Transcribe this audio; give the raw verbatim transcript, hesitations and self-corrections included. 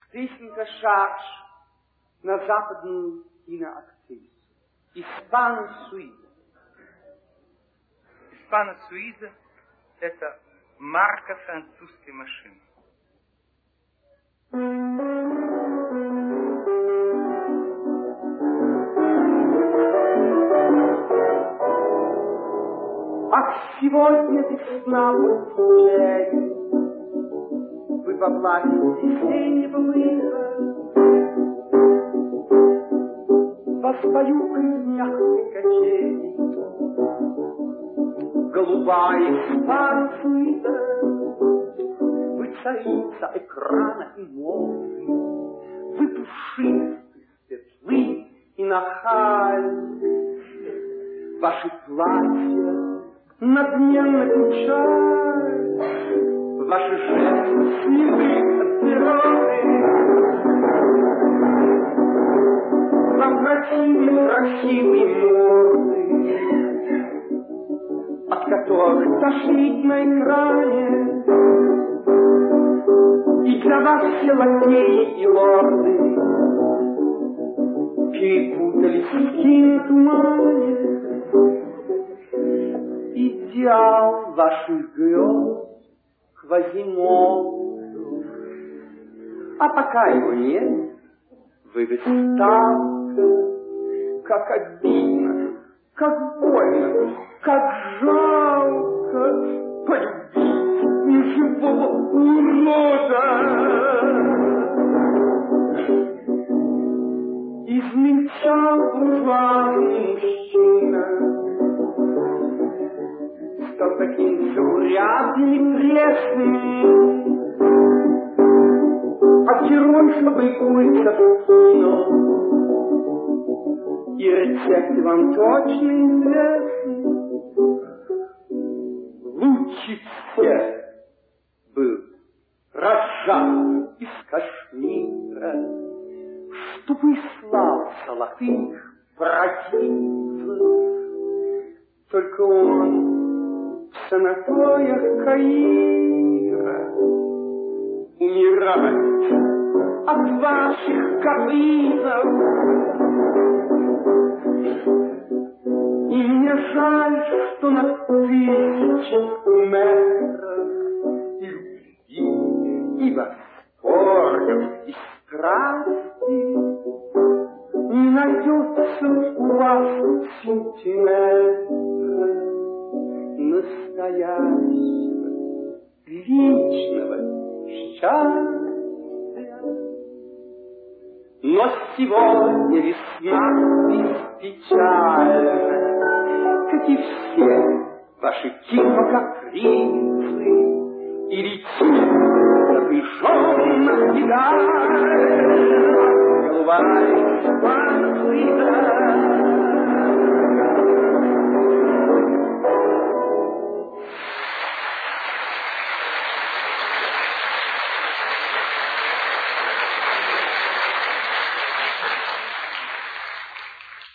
песенка «Шарж» на западную киноактрису. Испано-Суиза. Испано-Суиза – это марка французской машины. Ах, сегодня весна в пустыне, вы во власти весеннего мыла, вас баюкают мягкой качели, голубая Испано-Суиза, вы царица экрана и моды, вы пушисты, светлы и нахальны, ваши платья надменно кричат, ваши жесты следы от природы. Вам противны красивые морды, от которых тошнит на экране, и для вас все лакеи и лорды перепутались в кинотумане. Идеал ваших грез Квазимоду, а пока его нет, вы выставка, как обидно, как больно, как жалко полюбить неживого урода. Измельчал буржуазный мужчина, стал таким заурядным и пресным, а герой, чтобы куриться в кино, и рецепты вам точно известны. Лучше всех был разжалован из Кашмира, чтобы слав золотых противных. Только он в санаториях Каира умирает от ваших капризов. И мне жаль, что на тысячах метров и любви, и восторгов, и страсти не найдется у вас сантиметра настоящего личного счастья. Но сегодня весна беспечальна, как и все ваши кинокапризы, и летит напряженно педаль голубая